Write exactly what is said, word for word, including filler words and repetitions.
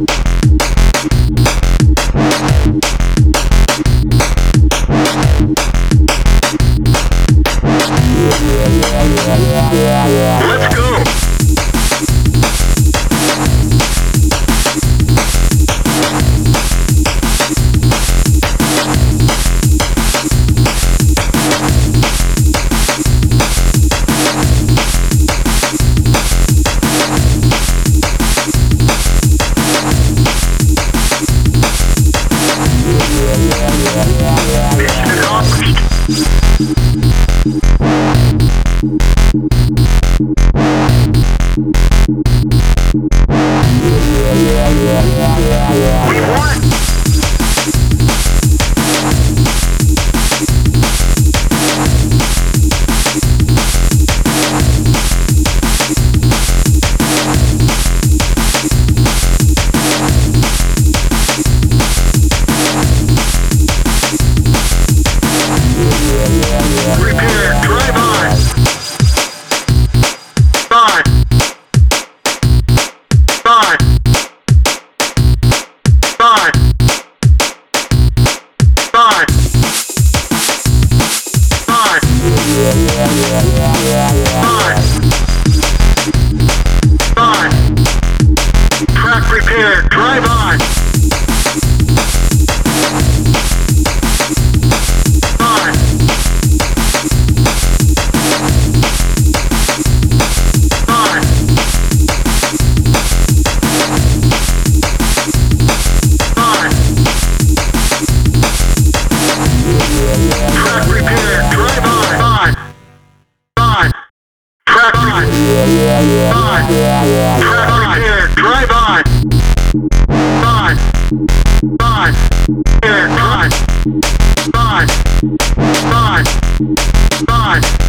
Let's go! Mission accomplished. We won! Prepare, drive on! Five. Five. Five. Five. Five. Five. Five. Track prepared, drive on! Five. Five. Five. Track prepared, drive on! Five. Five. Track on! Five. Track prepared, drive on! Five. Five. Prepared, drive! Five. Five. Five.